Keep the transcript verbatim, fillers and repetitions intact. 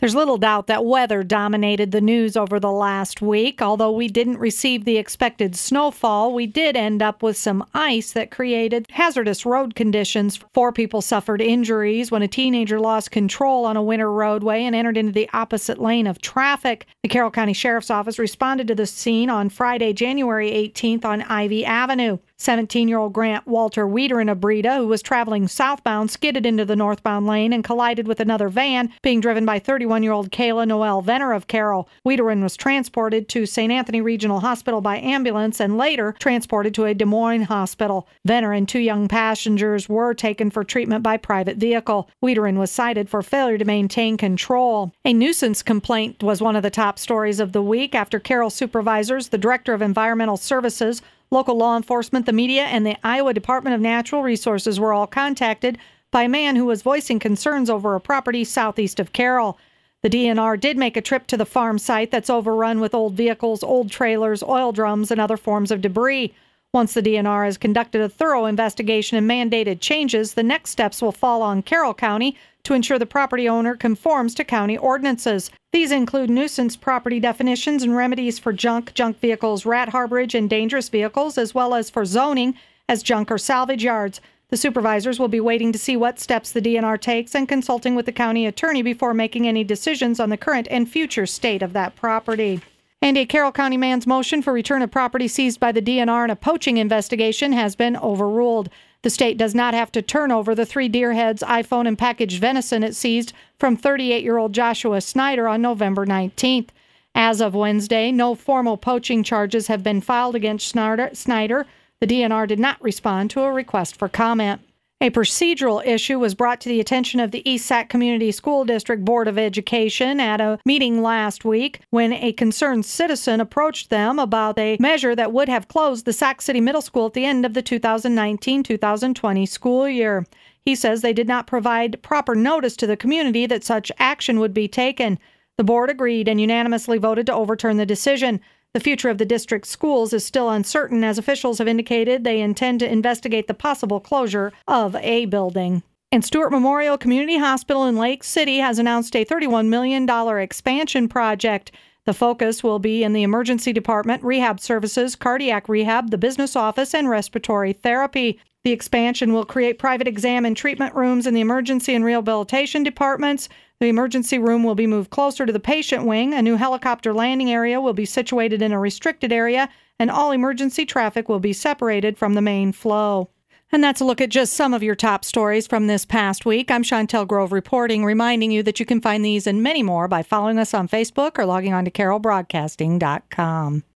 There's little doubt that weather dominated the news over the last week. Although we didn't receive the expected snowfall, we did end up with some ice that created hazardous road conditions. Four people suffered injuries when a teenager lost control on a winter roadway and entered into the opposite lane of traffic. The Carroll County Sheriff's Office responded to the scene on Friday, January eighteenth on Ivy Avenue. seventeen-year-old Grant Walter Wiederin of Breda, who was traveling southbound, skidded into the northbound lane and collided with another van being driven by thirty-one-year-old Kayla Noel Venner of Carroll. Wiederin was transported to Saint Anthony Regional Hospital by ambulance and later transported to a Des Moines hospital. Venner and two young passengers were taken for treatment by private vehicle. Wiederin was cited for failure to maintain control. A nuisance complaint was one of the top stories of the week after Carroll supervisors, the Director of Environmental Services, local law enforcement, the media, and the Iowa Department of Natural Resources were all contacted by a man who was voicing concerns over a property southeast of Carroll. The D N R did make a trip to the farm site that's overrun with old vehicles, old trailers, oil drums, and other forms of debris. Once the D N R has conducted a thorough investigation and mandated changes, the next steps will fall on Carroll County to ensure the property owner conforms to county ordinances. These include nuisance property definitions and remedies for junk, junk vehicles, rat harborage, and dangerous vehicles, as well as for zoning as junk or salvage yards. The supervisors will be waiting to see what steps the D N R takes and consulting with the county attorney before making any decisions on the current and future state of that property. And a Carroll County man's motion for return of property seized by the D N R in a poaching investigation has been overruled. The state does not have to turn over the three deer heads, iPhone, and packaged venison it seized from thirty-eight-year-old Joshua Snyder on November nineteenth. As of Wednesday, no formal poaching charges have been filed against Snyder. The D N R did not respond to a request for comment. A procedural issue was brought to the attention of the East Sac Community School District Board of Education at a meeting last week when a concerned citizen approached them about a measure that would have closed the Sac City Middle School at the end of the two thousand nineteen two thousand twenty school year. He says they did not provide proper notice to the community that such action would be taken. The board agreed and unanimously voted to overturn the decision. The future of the district's schools is still uncertain, as officials have indicated they intend to investigate the possible closure of a building. And Stewart Memorial Community Hospital in Lake City has announced a thirty-one million dollars expansion project. The focus will be in the emergency department, rehab services, cardiac rehab, the business office, and respiratory therapy. The expansion will create private exam and treatment rooms in the emergency and rehabilitation departments. The emergency room will be moved closer to the patient wing. A new helicopter landing area will be situated in a restricted area, and all emergency traffic will be separated from the main flow. And that's a look at just some of your top stories from this past week. I'm Chantel Grove reporting, reminding you that you can find these and many more by following us on Facebook or logging on to carroll broadcasting dot com.